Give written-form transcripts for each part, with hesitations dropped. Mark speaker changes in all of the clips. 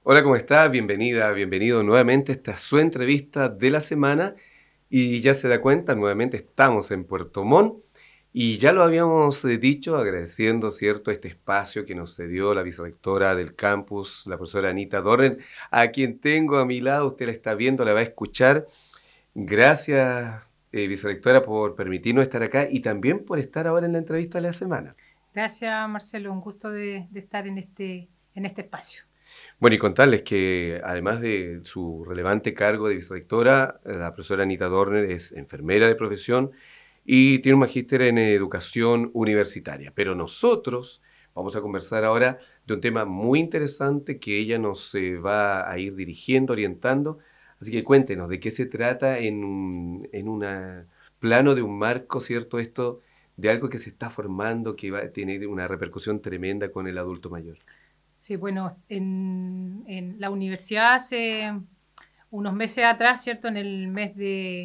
Speaker 1: Hola, ¿cómo está? Bienvenida, bienvenido nuevamente. Esta es su entrevista de la semana y ya se da cuenta, nuevamente estamos en Puerto Montt y ya lo habíamos dicho, agradeciendo, ¿cierto?, este espacio que nos cedió la vicerrectora del campus, la profesora Anita Dorren, a quien tengo a mi lado, usted la está viendo, la va a escuchar. Gracias, vicerrectora, por permitirnos estar acá y también por estar ahora en la entrevista de la semana.
Speaker 2: Gracias, Marcelo. Un gusto de estar en este espacio.
Speaker 1: Bueno, y contarles que además de su relevante cargo de vicerrectora, la profesora Anita Dorner es enfermera de profesión y tiene un magíster en educación universitaria. Pero nosotros vamos a conversar ahora de un tema muy interesante que ella nos va a ir dirigiendo, orientando. Así que cuéntenos de qué se trata en un plano de un marco, ¿cierto? Esto de algo que se está formando, que va a tener una repercusión tremenda con el adulto mayor.
Speaker 2: Sí, bueno, en la universidad hace unos meses atrás, ¿cierto? En el mes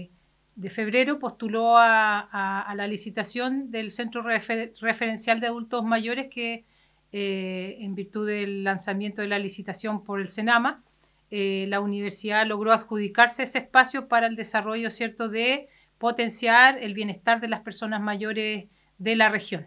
Speaker 2: de febrero postuló a la licitación del Centro Referencial de Adultos Mayores que en virtud del lanzamiento de la licitación por el Senama, la universidad logró adjudicarse ese espacio para el desarrollo, ¿cierto?, de potenciar el bienestar de las personas mayores de la región.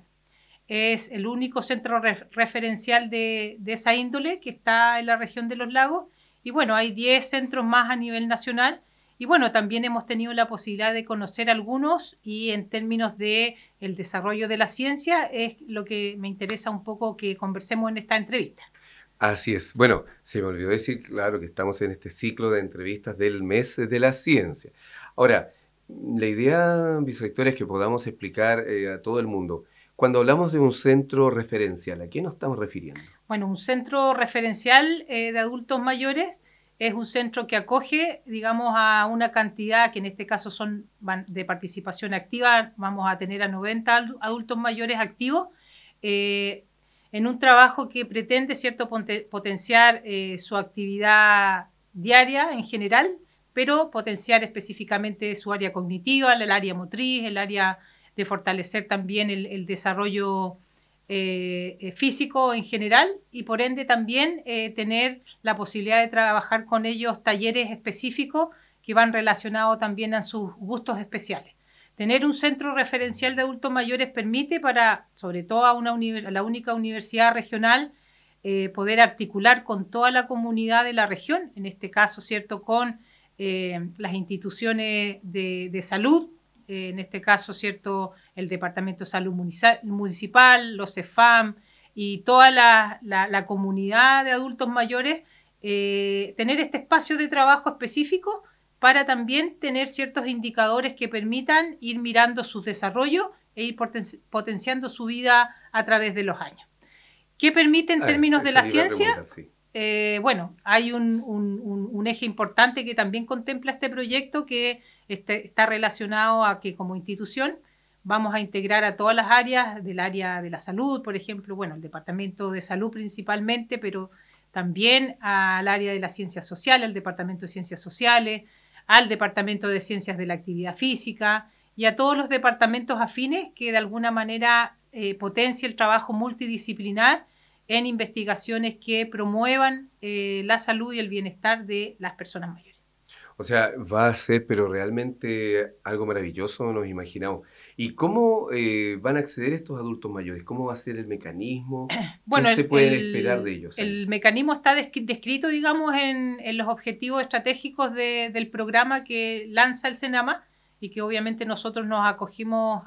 Speaker 2: Es el único centro referencial de esa índole que está en la región de los lagos. Y bueno, hay 10 centros más a nivel nacional. Y bueno, también hemos tenido la posibilidad de conocer algunos y en términos de el desarrollo de la ciencia es lo que me interesa un poco que conversemos en esta entrevista.
Speaker 1: Así es. Bueno, se me olvidó decir, claro, que estamos en este ciclo de entrevistas del mes de la ciencia. Ahora, la idea, vicerrectora, es que podamos explicar a todo el mundo, cuando hablamos de un centro referencial, ¿a qué nos estamos refiriendo?
Speaker 2: Bueno, un centro referencial de adultos mayores es un centro que acoge, digamos, a una cantidad que en este caso son de participación activa, vamos a tener a 90 adultos mayores activos, eh, en un trabajo que pretende, ¿cierto?, potenciar su actividad diaria en general, pero potenciar específicamente su área cognitiva, el área motriz, el área de fortalecer también el desarrollo físico en general y por ende también tener la posibilidad de trabajar con ellos talleres específicos que van relacionados también a sus gustos especiales. Tener un centro referencial de adultos mayores permite para, sobre todo a la única universidad regional, poder articular con toda la comunidad de la región, en este caso, ¿cierto?, con las instituciones de salud, en este caso, ¿cierto?, el Departamento de Salud Municipal, los CEFAM y toda la comunidad de adultos mayores, tener este espacio de trabajo específico para también tener ciertos indicadores que permitan ir mirando su desarrollo e ir potenciando su vida a través de los años. ¿Qué permite en términos de
Speaker 1: Eso
Speaker 2: la
Speaker 1: le iba a
Speaker 2: ciencia?
Speaker 1: preguntar, sí.
Speaker 2: Bueno, hay un eje importante que también contempla este proyecto que está relacionado a que como institución vamos a integrar a todas las áreas del área de la salud, por ejemplo, bueno, el Departamento de Salud principalmente, pero también al área de la ciencia social, al Departamento de Ciencias Sociales, al Departamento de Ciencias de la Actividad Física y a todos los departamentos afines que de alguna manera potencie el trabajo multidisciplinar en investigaciones que promuevan la salud y el bienestar de las personas mayores.
Speaker 1: O sea, va a ser, pero realmente algo maravilloso, nos imaginamos. ¿Y cómo van a acceder estos adultos mayores? ¿Cómo va a ser el mecanismo? ¿Qué
Speaker 2: Bueno,
Speaker 1: se pueden esperar de ellos ahí?
Speaker 2: el mecanismo está descrito, digamos, en los objetivos estratégicos del programa que lanza el Senama y que obviamente nosotros nos acogimos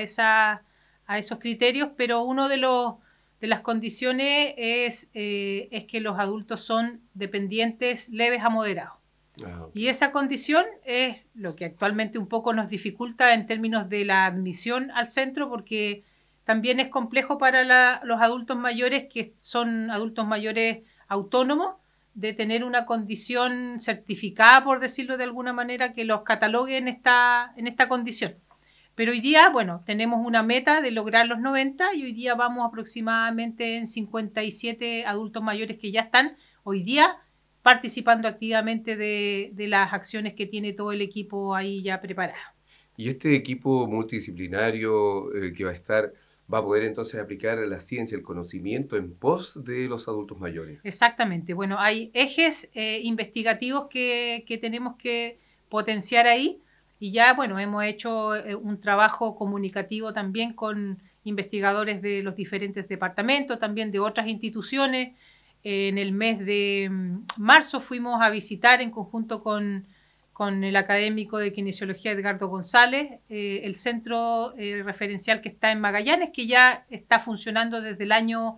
Speaker 2: a esos criterios, pero uno de las condiciones es que los adultos son dependientes leves a moderados.
Speaker 1: Ah, ok.
Speaker 2: Y esa condición es lo que actualmente un poco nos dificulta en términos de la admisión al centro, porque también es complejo para los adultos mayores, que son adultos mayores autónomos, de tener una condición certificada, por decirlo de alguna manera, que los catalogue en esta condición. Pero hoy día, bueno, tenemos una meta de lograr los 90 y hoy día vamos aproximadamente en 57 adultos mayores que ya están hoy día participando activamente de las acciones que tiene todo el equipo ahí ya preparado.
Speaker 1: Y este equipo multidisciplinario que va a estar, va a poder entonces aplicar la ciencia, el conocimiento en pos de los adultos mayores.
Speaker 2: Exactamente. Bueno, hay ejes investigativos que tenemos que potenciar ahí y ya, bueno, hemos hecho un trabajo comunicativo también con investigadores de los diferentes departamentos, también de otras instituciones. En el mes de marzo fuimos a visitar en conjunto con el académico de kinesiología Edgardo González, el centro referencial que está en Magallanes, que ya está funcionando desde el año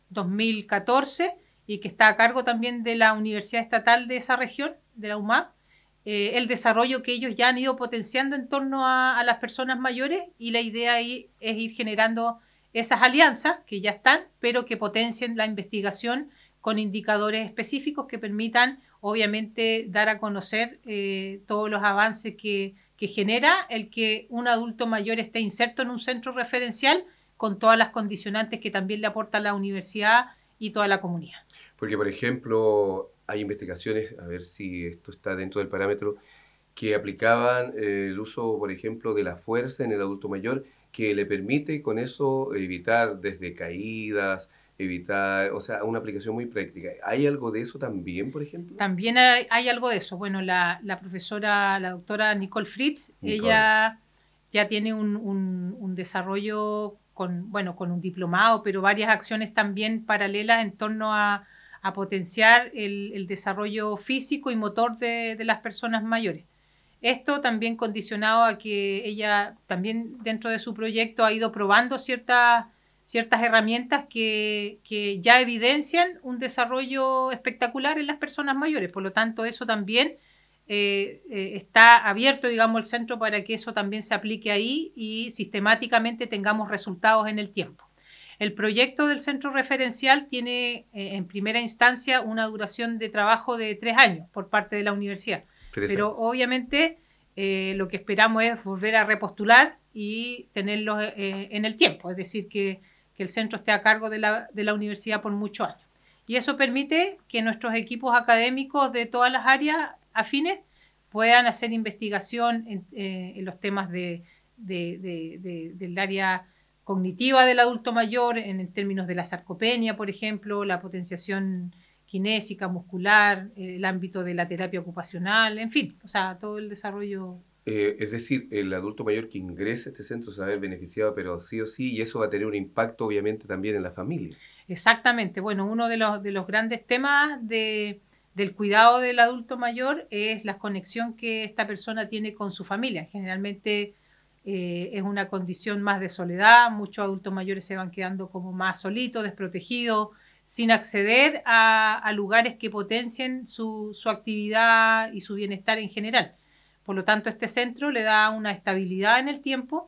Speaker 2: 2014 y que está a cargo también de la Universidad Estatal de esa región, de la UMAC, el desarrollo que ellos ya han ido potenciando en torno a las personas mayores y la idea ahí es ir generando esas alianzas que ya están, pero que potencien la investigación con indicadores específicos que permitan, obviamente, dar a conocer todos los avances que genera el que un adulto mayor esté inserto en un centro referencial con todas las condicionantes que también le aporta la universidad y toda la comunidad.
Speaker 1: Porque, por ejemplo, hay investigaciones, a ver si esto está dentro del parámetro, que aplicaban el uso, por ejemplo, de la fuerza en el adulto mayor, que le permite con eso evitar desde caídas, evitar, o sea, una aplicación muy práctica. ¿Hay algo de eso también, por ejemplo?
Speaker 2: También hay algo de eso. Bueno, la profesora, la doctora Nicole Fritz,
Speaker 1: Nicole.
Speaker 2: ella ya tiene un desarrollo con, bueno, con un diplomado, pero varias acciones también paralelas en torno a potenciar el desarrollo físico y motor de las personas mayores. Esto también condicionado a que ella también dentro de su proyecto ha ido probando ciertas herramientas que ya evidencian un desarrollo espectacular en las personas mayores. Por lo tanto, eso también está abierto, digamos, el centro para que eso también se aplique ahí y sistemáticamente tengamos resultados en el tiempo. El proyecto del centro referencial tiene en primera instancia una duración de trabajo de 3 años por parte de la universidad. Pero obviamente lo que esperamos es volver a repostular y tenerlos en el tiempo, es decir, que el centro esté a cargo de la universidad por muchos años. Y eso permite que nuestros equipos académicos de todas las áreas afines puedan hacer investigación en los temas del área cognitiva del adulto mayor, en términos de la sarcopenia, por ejemplo, la potenciación kinésica, muscular, el ámbito de la terapia ocupacional, en fin, o sea, todo el desarrollo.
Speaker 1: Es decir, el adulto mayor que ingrese a este centro se va a ver beneficiado, pero sí o sí, y eso va a tener un impacto obviamente también en la familia.
Speaker 2: Exactamente, bueno, uno de los grandes temas del cuidado del adulto mayor es la conexión que esta persona tiene con su familia. Generalmente es una condición más de soledad, muchos adultos mayores se van quedando como más solitos, desprotegidos, sin acceder a lugares que potencien su actividad y su bienestar en general. Por lo tanto, este centro le da una estabilidad en el tiempo.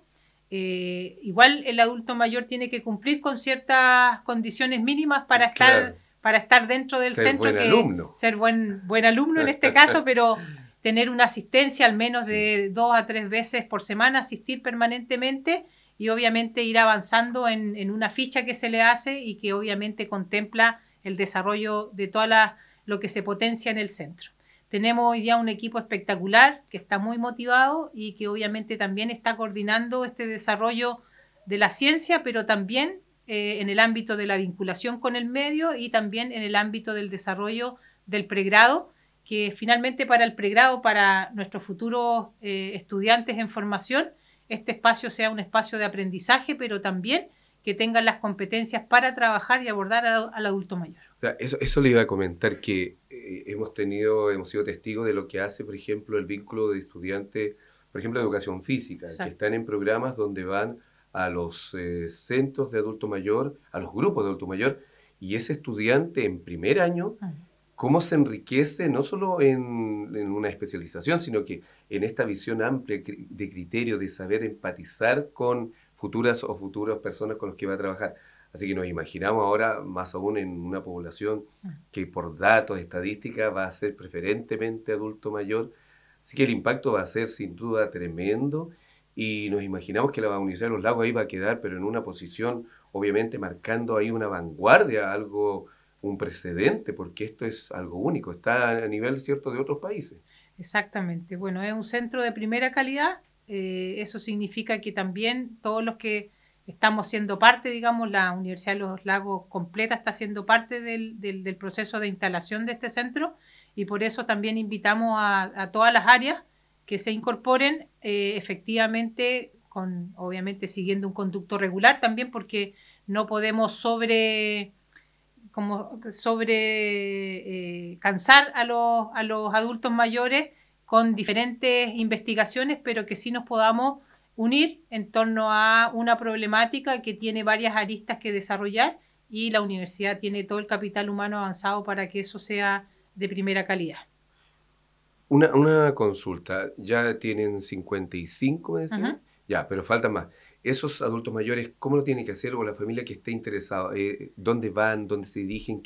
Speaker 2: Igual el adulto mayor tiene que cumplir con ciertas condiciones mínimas
Speaker 1: Claro,
Speaker 2: para estar dentro del
Speaker 1: ser
Speaker 2: centro,
Speaker 1: buen alumno.
Speaker 2: ser buen alumno en este caso, pero tener una asistencia al menos
Speaker 1: Sí.
Speaker 2: de 2 a 3 veces por semana, asistir permanentemente y obviamente ir avanzando en una ficha que se le hace y que obviamente contempla el desarrollo de lo que se potencia en el centro. Tenemos hoy día un equipo espectacular que está muy motivado y que obviamente también está coordinando este desarrollo de la ciencia, pero también en el ámbito de la vinculación con el medio y también en el ámbito del desarrollo del pregrado, que finalmente para el pregrado, para nuestros futuros estudiantes en formación, este espacio sea un espacio de aprendizaje, pero también que tengan las competencias para trabajar y abordar al adulto mayor.
Speaker 1: O sea, eso le iba a comentar, que hemos sido testigos de lo que hace, por ejemplo, el vínculo de estudiantes, por ejemplo, de educación física,
Speaker 2: Exacto.
Speaker 1: que están en programas donde van a los centros de adulto mayor, a los grupos de adulto mayor, y ese estudiante en primer año, cómo se enriquece no solo en una especialización, sino que en esta visión amplia de criterio, de saber empatizar con futuras o futuras personas con las que va a trabajar. Así que nos imaginamos ahora, más aún en una población que por datos, estadísticas, va a ser preferentemente adulto mayor. Así que el impacto va a ser sin duda tremendo y nos imaginamos que la Universidad de los Lagos ahí va a quedar, pero en una posición, obviamente, marcando ahí una vanguardia, un precedente, porque esto es algo único, está a nivel, ¿cierto?, de otros países.
Speaker 2: Exactamente. Bueno, es un centro de primera calidad. Eso significa que también todos los que estamos siendo parte, digamos, la Universidad de los Lagos completa está siendo parte del proceso de instalación de este centro, y por eso también invitamos a todas las áreas que se incorporen efectivamente, obviamente siguiendo un conducto regular también, porque no podemos cansar a los adultos mayores con diferentes investigaciones, pero que sí nos podamos unir en torno a una problemática que tiene varias aristas que desarrollar, y la universidad tiene todo el capital humano avanzado para que eso sea de primera calidad.
Speaker 1: Una consulta, ya tienen 55, me decían.
Speaker 2: Uh-huh.
Speaker 1: Ya, pero faltan más. Esos adultos mayores, ¿cómo lo tienen que hacer? O la familia que esté interesada, ¿dónde van? ¿Dónde se dirigen?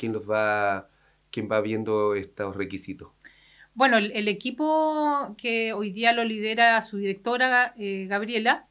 Speaker 1: ¿Quién va viendo estos requisitos?
Speaker 2: Bueno, el equipo que hoy día lo lidera su directora, Gabriela,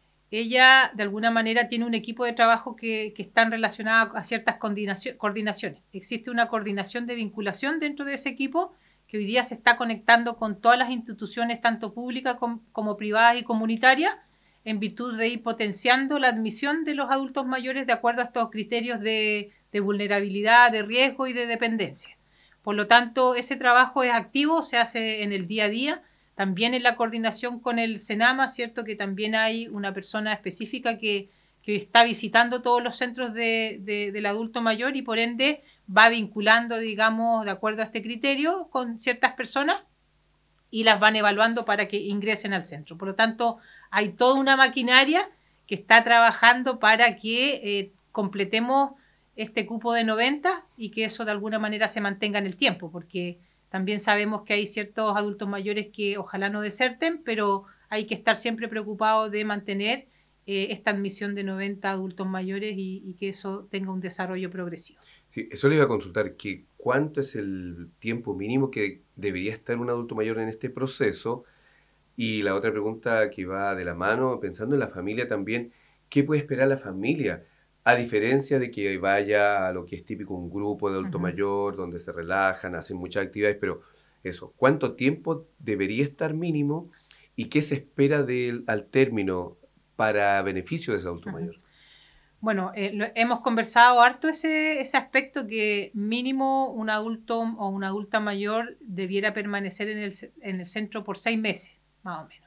Speaker 2: ella de alguna manera tiene un equipo de trabajo que están relacionados a ciertas coordinaciones. Existe una coordinación de vinculación dentro de ese equipo que hoy día se está conectando con todas las instituciones, tanto públicas como privadas y comunitarias, en virtud de ir potenciando la admisión de los adultos mayores de acuerdo a estos criterios de vulnerabilidad, de riesgo y de dependencia. Por lo tanto, ese trabajo es activo, se hace en el día a día, también en la coordinación con el Senama, ¿cierto? Que también hay una persona específica que está visitando todos los centros del adulto mayor, y por ende va vinculando, digamos, de acuerdo a este criterio con ciertas personas, y las van evaluando para que ingresen al centro. Por lo tanto, hay toda una maquinaria que está trabajando para que completemos este cupo de 90 y que eso de alguna manera se mantenga en el tiempo, porque también sabemos que hay ciertos adultos mayores que ojalá no deserten, pero hay que estar siempre preocupados de mantener esta admisión de 90 adultos mayores y que eso tenga un desarrollo progresivo.
Speaker 1: Sí, eso le iba a consultar, que ¿cuánto es el tiempo mínimo que debería estar un adulto mayor en este proceso? Y la otra pregunta que va de la mano, pensando en la familia también, ¿qué puede esperar la familia? A diferencia de que vaya a lo que es típico un grupo de adulto
Speaker 2: Uh-huh.
Speaker 1: mayor, donde se relajan, hacen muchas actividades, pero eso, ¿cuánto tiempo debería estar mínimo y qué se espera al término para beneficio de ese adulto
Speaker 2: Uh-huh.
Speaker 1: mayor?
Speaker 2: Bueno, hemos conversado harto ese aspecto, que mínimo un adulto o una adulta mayor debiera permanecer en el centro por 6 meses, más o menos.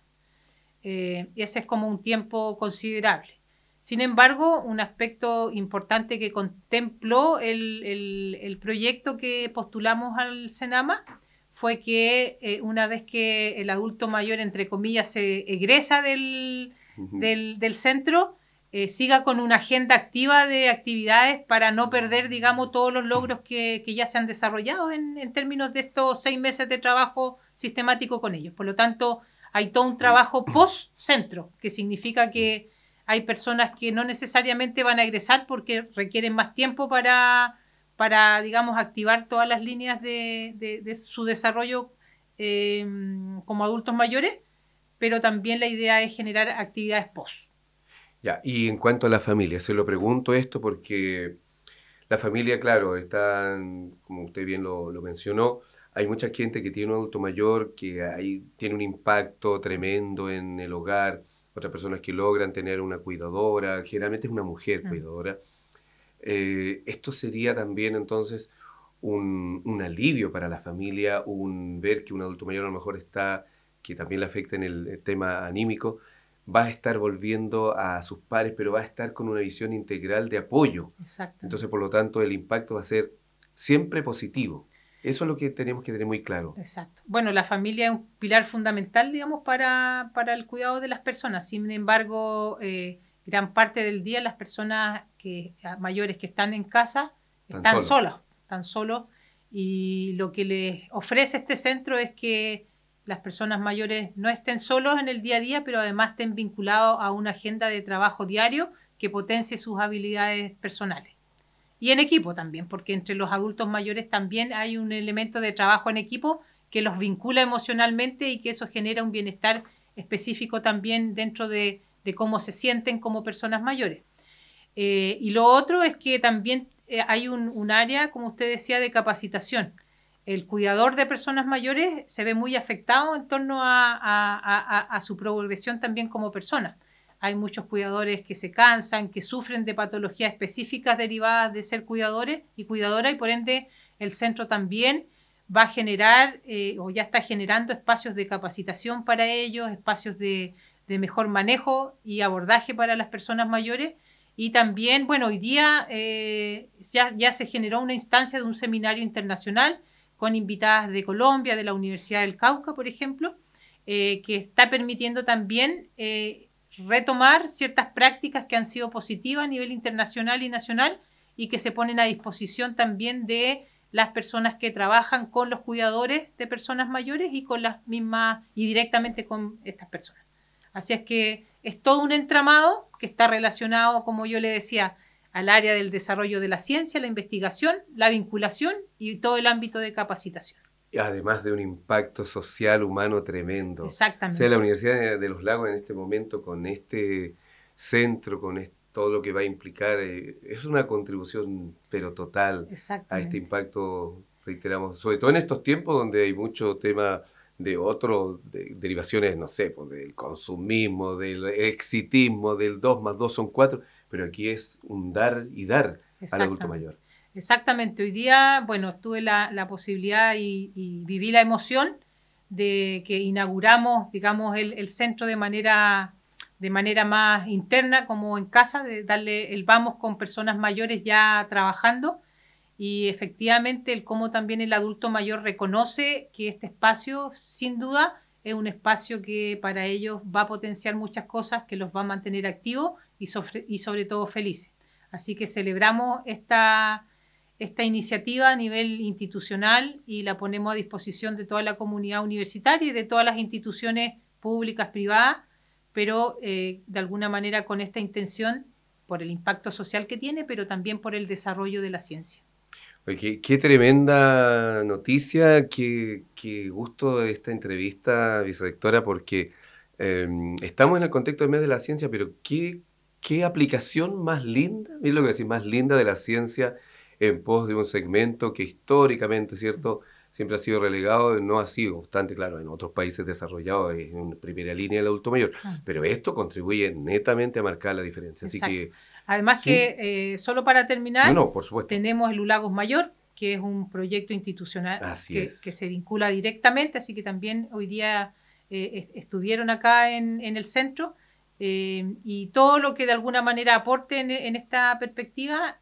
Speaker 2: Ese es como un tiempo considerable. Sin embargo, un aspecto importante que contempló el proyecto que postulamos al Senama fue que una vez que el adulto mayor, entre comillas, se egresa del centro, siga con una agenda activa de actividades para no perder, digamos, todos los logros que ya se han desarrollado en términos de estos 6 meses de trabajo sistemático con ellos. Por lo tanto, hay todo un trabajo post-centro, que significa que hay personas que no necesariamente van a egresar porque requieren más tiempo para digamos, activar todas las líneas de su desarrollo como adultos mayores, pero también la idea es generar actividades post.
Speaker 1: Ya, y en cuanto a la familia, se lo pregunto esto porque la familia, claro, están, como usted bien lo mencionó, hay mucha gente que tiene un adulto mayor que ahí tiene un impacto tremendo en el hogar, otras personas que logran tener una cuidadora, generalmente es una mujer cuidadora. Esto sería también entonces un alivio para la familia, ver que un adulto mayor a lo mejor está, que también le afecta en el tema anímico, va a estar volviendo a sus pares, pero va a estar con una visión integral de apoyo. Entonces, por lo tanto, el impacto va a ser siempre positivo. Eso es lo que tenemos que tener muy claro.
Speaker 2: Exacto. Bueno, la familia es un pilar fundamental, digamos, para el cuidado de las personas. Sin embargo, gran parte del día las personas mayores que están en casa están solos. Y lo que les ofrece este centro es que las personas mayores no estén solos en el día a día, pero además estén vinculados a una agenda de trabajo diario que potencie sus habilidades personales. Y en equipo también, porque entre los adultos mayores también hay un elemento de trabajo en equipo que los vincula emocionalmente y que eso genera un bienestar específico también dentro de cómo se sienten como personas mayores. Y lo otro es que también hay un área, como usted decía, de capacitación. El cuidador de personas mayores se ve muy afectado en torno a su progresión también como persona. hay muchos cuidadores que se cansan, que sufren de patologías específicas derivadas de ser cuidadores y cuidadora, y por ende el centro también va a generar o ya está generando espacios de capacitación para ellos, espacios de mejor manejo y abordaje para las personas mayores. Y también, bueno, hoy día ya se generó una instancia de un seminario internacional con invitadas de Colombia, de la Universidad del Cauca, por ejemplo, que está permitiendo también retomar ciertas prácticas que han sido positivas a nivel internacional y nacional y que se ponen a disposición también de las personas que trabajan con los cuidadores de personas mayores y con las mismas y directamente con estas personas. Así es que es todo un entramado que está relacionado, como yo le decía, al área del desarrollo de la ciencia, la investigación, la vinculación y todo el ámbito de capacitación.
Speaker 1: Además de un impacto social, humano tremendo.
Speaker 2: Exactamente.
Speaker 1: O sea, la Universidad de los Lagos en este momento, con este centro, con todo lo que va a implicar, es una contribución, pero total, a este impacto, reiteramos, sobre todo en estos tiempos donde hay mucho tema de derivaciones, no sé, pues, del consumismo, del exitismo, del 2 más 2 son 4, pero aquí es un dar y dar al adulto mayor.
Speaker 2: Exactamente. Hoy día, bueno, tuve la posibilidad y viví la emoción de que inauguramos, digamos, el centro de manera más interna, como en casa, de darle el vamos con personas mayores ya trabajando. Y efectivamente el cómo también el adulto mayor reconoce que este espacio, sin duda, es un espacio que para ellos va a potenciar muchas cosas, que los va a mantener activos y sobre todo felices. Así que celebramos esta iniciativa a nivel institucional y la ponemos a disposición de toda la comunidad universitaria y de todas las instituciones públicas, privadas, pero de alguna manera con esta intención por el impacto social que tiene, pero también por el desarrollo de la ciencia.
Speaker 1: Oye, qué tremenda noticia, qué gusto de esta entrevista, vicerrectora, porque estamos en el contexto del mes de la ciencia, pero qué aplicación más linda, es lo que decir, más linda de la ciencia en pos de un segmento que históricamente, ¿cierto?, siempre ha sido relegado, no ha sido obstante, claro, en otros países desarrollados es en primera línea el adulto mayor, pero esto contribuye netamente a marcar la diferencia. Así que,
Speaker 2: además ¿sí? Que, solo para terminar,
Speaker 1: por supuesto,
Speaker 2: tenemos el ULAGOS Mayor, que es un proyecto institucional que se vincula directamente, así que también hoy día estuvieron acá en el centro, y todo lo que de alguna manera aporte en esta perspectiva,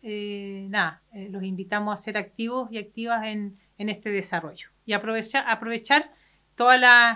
Speaker 2: los invitamos a ser activos y activas en este desarrollo y aprovechar todas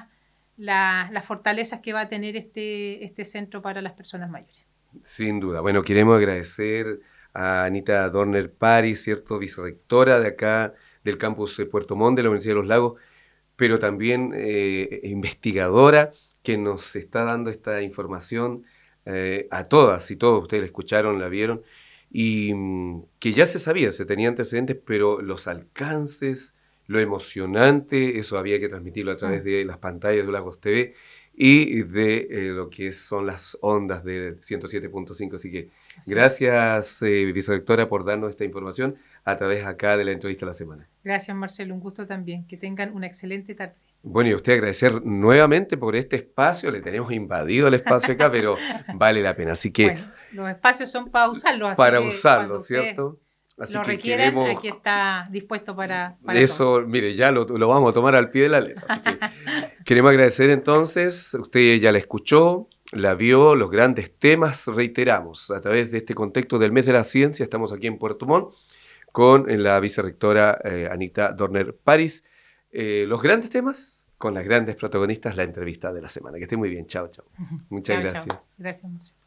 Speaker 2: las fortalezas que va a tener este centro para las personas mayores.
Speaker 1: Sin duda. Bueno, queremos agradecer a Anita Dorner París, ¿cierto?, vicerrectora de acá del campus de Puerto Montt de la Universidad de los Lagos, pero también investigadora que nos está dando esta información a todas y todos. Ustedes la escucharon, la vieron, y que ya se sabía, se tenía antecedentes, pero los alcances, lo emocionante, eso había que transmitirlo a través de las pantallas de Lagos TV y de lo que son las ondas de 107.5. Así que gracias, vicerrectora, por darnos esta información a través acá de la entrevista de la semana.
Speaker 2: Gracias, Marcelo, un gusto también. Que tengan una excelente tarde.
Speaker 1: Bueno, y a usted agradecer nuevamente por este espacio. Le tenemos invadido el espacio acá, pero vale la pena. Así que
Speaker 2: bueno, los espacios son para usarlos. Así
Speaker 1: para
Speaker 2: que
Speaker 1: usarlos, ¿cierto?
Speaker 2: Así lo requieran, aquí está dispuesto para
Speaker 1: eso, todo. Mire, ya lo vamos a tomar al pie de la letra. Así que queremos agradecer entonces, usted ya la escuchó, la vio, los grandes temas, reiteramos, a través de este contexto del mes de la ciencia, estamos aquí en Puerto Montt con la vicerrectora Anita Dorner París. Los grandes temas con las grandes protagonistas, la entrevista de la semana. Que esté muy bien, chao, chao. Muchas gracias.
Speaker 2: Chao. Gracias, Marcelo.